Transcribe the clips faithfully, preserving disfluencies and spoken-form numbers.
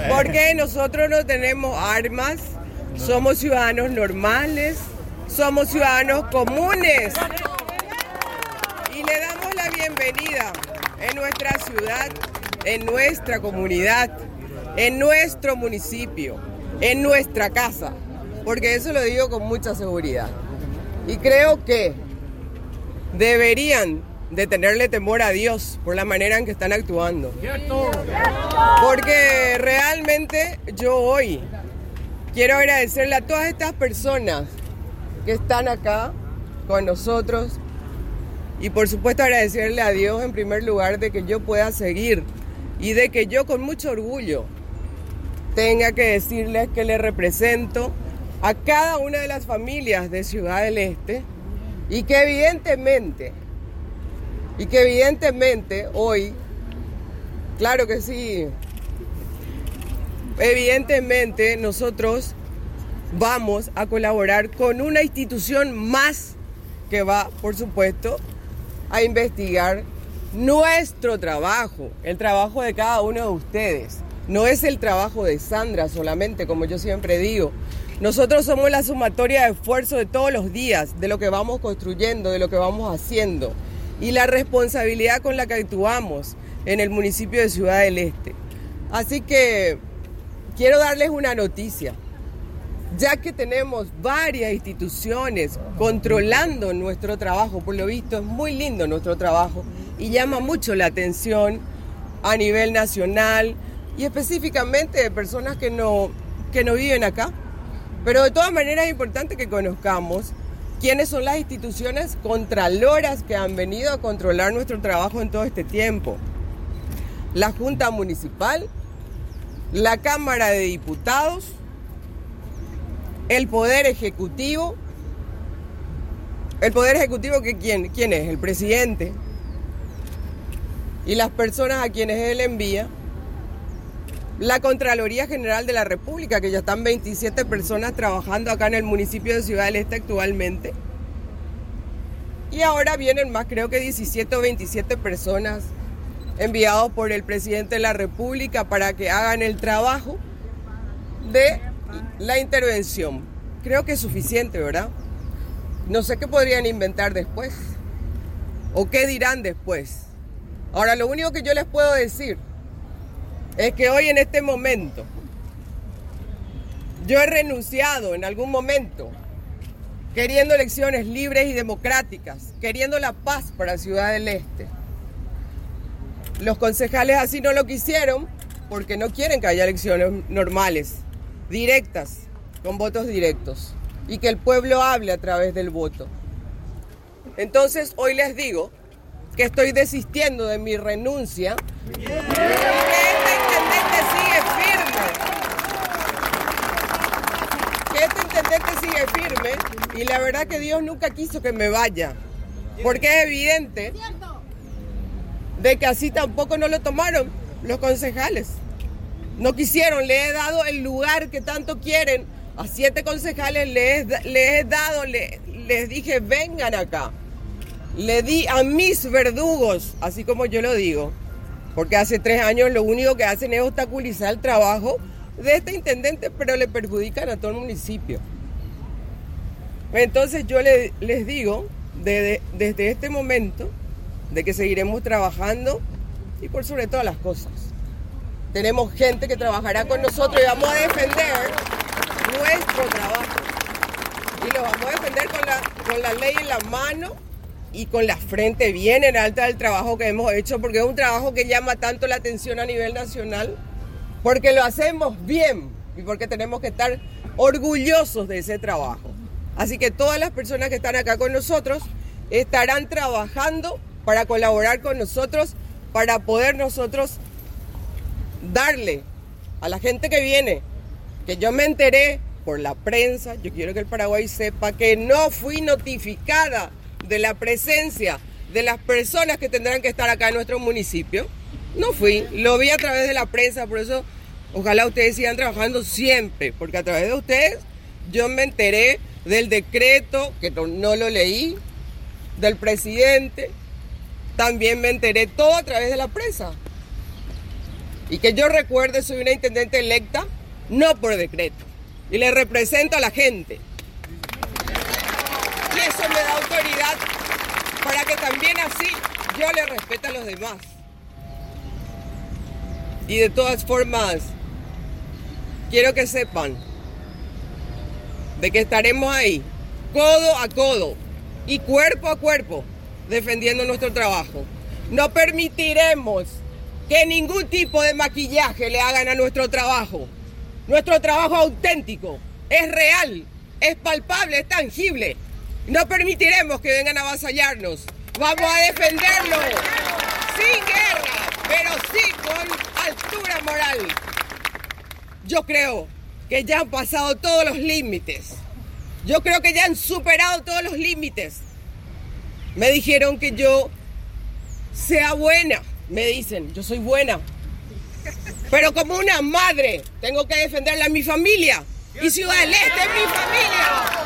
Porque nosotros no tenemos armas, somos ciudadanos normales, somos ciudadanos comunes. Y le damos la bienvenida en nuestra ciudad, en nuestra comunidad, en nuestro municipio, en nuestra casa. Porque eso lo digo con mucha seguridad. Y creo que deberían de tenerle temor a Dios por la manera en que están actuando. Porque realmente yo hoy quiero agradecerle a todas estas personas que están acá con nosotros y por supuesto agradecerle a Dios en primer lugar de que yo pueda seguir y de que yo con mucho orgullo tenga que decirles que le represento a cada una de las familias de Ciudad del Este y que evidentemente, y que evidentemente hoy, claro que sí, evidentemente nosotros vamos a colaborar con una institución más que va, por supuesto, a investigar nuestro trabajo, el trabajo de cada uno de ustedes. No es el trabajo de Sandra solamente, como yo siempre digo. Nosotros somos la sumatoria de esfuerzo de todos los días, de lo que vamos construyendo, de lo que vamos haciendo y la responsabilidad con la que actuamos en el municipio de Ciudad del Este. Así que quiero darles una noticia, ya que tenemos varias instituciones controlando nuestro trabajo, por lo visto es muy lindo nuestro trabajo y llama mucho la atención a nivel nacional y específicamente de personas que no, que no viven acá. Pero de todas maneras es importante que conozcamos quiénes son las instituciones contraloras que han venido a controlar nuestro trabajo en todo este tiempo. La Junta Municipal, la Cámara de Diputados, el Poder Ejecutivo. El Poder Ejecutivo, que ¿quién, quién es? El presidente. Y las personas a quienes él envía. La Contraloría General de la República, que ya están veintisiete personas trabajando acá en el municipio de Ciudad del Este actualmente. Y ahora vienen más, creo que diecisiete o veintisiete personas enviados por el presidente de la República para que hagan el trabajo de la intervención. Creo que es suficiente, ¿verdad? No sé qué podrían inventar después o qué dirán después. Ahora, lo único que yo les puedo decir es que hoy en este momento yo he renunciado en algún momento queriendo elecciones libres y democráticas, queriendo la paz para Ciudad del Este. Los concejales así no lo quisieron porque no quieren que haya elecciones normales, directas, con votos directos y que el pueblo hable a través del voto. Entonces hoy les digo que estoy desistiendo de mi renuncia. Sigue firme, que este intendente sigue firme y la verdad que Dios nunca quiso que me vaya, porque es evidente de que así tampoco no lo tomaron los concejales, no quisieron. Le he dado el lugar que tanto quieren a siete concejales, les, les he dado, les, les dije vengan acá, le di a mis verdugos, así como yo lo digo. Porque hace tres años lo único que hacen es obstaculizar el trabajo de este intendente, pero le perjudican a todo el municipio. Entonces yo le, les digo, de, de, desde este momento, de que seguiremos trabajando y por sobre todas las cosas. Tenemos gente que trabajará con nosotros y vamos a defender nuestro trabajo. Y lo vamos a defender con la, con la ley en la mano y con la frente bien en alta del trabajo que hemos hecho, porque es un trabajo que llama tanto la atención a nivel nacional, porque lo hacemos bien y porque tenemos que estar orgullosos de ese trabajo. Así que todas las personas que están acá con nosotros estarán trabajando para colaborar con nosotros, para poder nosotros darle a la gente que viene, que yo me enteré por la prensa, yo quiero que el Paraguay sepa que no fui notificada de la presencia de las personas que tendrán que estar acá en nuestro municipio. No fui, lo vi a través de la prensa, por eso ojalá ustedes sigan trabajando siempre, porque a través de ustedes yo me enteré del decreto, que no, no lo leí, del presidente, también me enteré todo a través de la prensa. Y que yo recuerde, soy una intendente electa, no por decreto. Y le represento a la gente. Y eso me da autoridad para que también así yo le respete a los demás. Y de todas formas, quiero que sepan de que estaremos ahí, codo a codo y cuerpo a cuerpo, defendiendo nuestro trabajo. No permitiremos que ningún tipo de maquillaje le hagan a nuestro trabajo. Nuestro trabajo auténtico, es real, es palpable, es tangible. No permitiremos que vengan a avasallarnos. Vamos a defenderlo, sin guerra, pero sí con altura moral. Yo creo que ya han pasado todos los límites. Yo creo que ya han superado todos los límites. Me dijeron que yo sea buena. Me dicen, yo soy buena. Pero como una madre, tengo que defenderla a mi familia. Y Ciudad del Este es mi familia.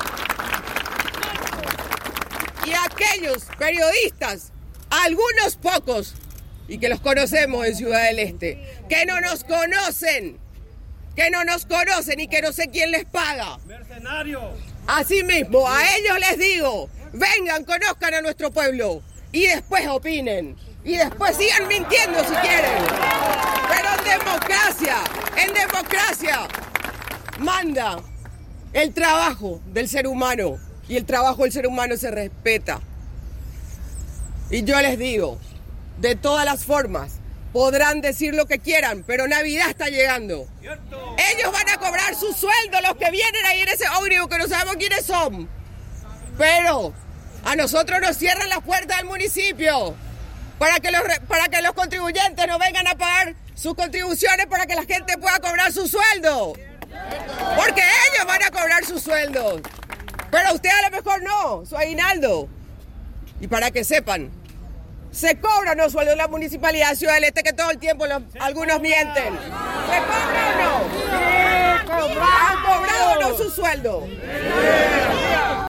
Y aquellos periodistas, algunos pocos, y que los conocemos en Ciudad del Este, que no nos conocen, que no nos conocen y que no sé quién les paga. Mercenarios. Así mismo, a ellos les digo, vengan, conozcan a nuestro pueblo y después opinen. Y después sigan mintiendo si quieren. Pero en democracia, en democracia, manda el trabajo del ser humano. Y el trabajo del ser humano se respeta. Y yo les digo, de todas las formas, podrán decir lo que quieran, pero Navidad está llegando. ¿Cierto? Ellos van a cobrar su sueldo, los que vienen ahí en ese ómnibus, que no sabemos quiénes son. Pero a nosotros nos cierran las puertas del municipio para que los, para que los contribuyentes no vengan a pagar sus contribuciones para que la gente pueda cobrar su sueldo. Porque ellos van a cobrar sus sueldos. Pero usted a lo mejor no, su aguinaldo. Y para que sepan, se cobran los sueldos de la Municipalidad de Ciudad del Este, que todo el tiempo los, algunos mienten. ¿Se cobran o no? ¿Han cobrado o no su sueldo?